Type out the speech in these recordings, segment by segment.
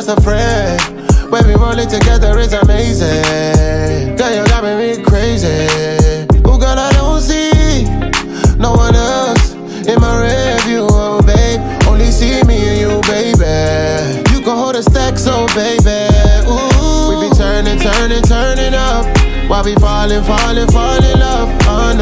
just a friend. When we roll it together, it's amazing. Girl, you got me crazy. Oh, girl, I don't see no one else in my review, oh, babe. Only see me and you, baby. You can hold a stack, so baby. Ooh, we be turning, turning, turning up. While we falling, falling, falling in love. Oh,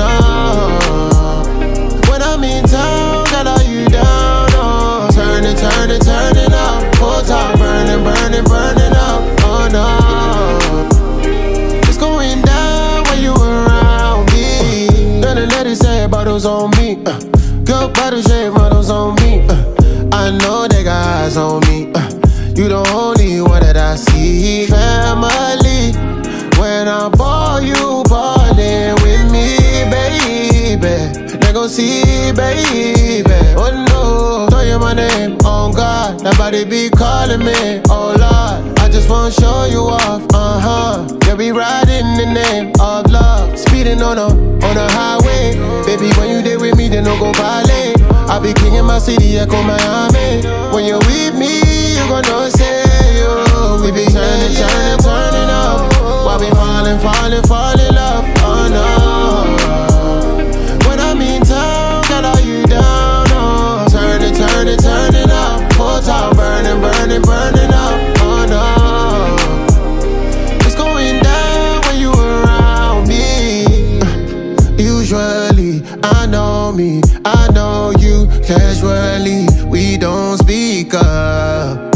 no. When I'm in town, girl, are you down? Oh, turning, turning, turning up. Whole top burning, burning, burning up. Oh, no. It's going down when you around me. Gonna let it say bottles on me. Good bottle shape models on me. I know they got eyes on me. You the only one that I see. Family. When I ball, you ballin' with me, baby. They gon' see, baby. Oh no, throw you my name, oh God. That body be calling me, oh Lord. I just wanna show you off, Yeah, we riding in the name of love. Speeding on a highway. Baby, when you there with me, they no go violate. I be king in my city, echo Miami. When you're with me, you gon' know say you. We be turning, turning, turning up. While we falling, falling, falling in love, oh no. When I'm in town, girl, are you down, oh. Turning, turning, turning up. Whole town burning, burning, burning up, oh no. It's going down when you around me. Usually, I know me, I know you. Casually, we don't speak up.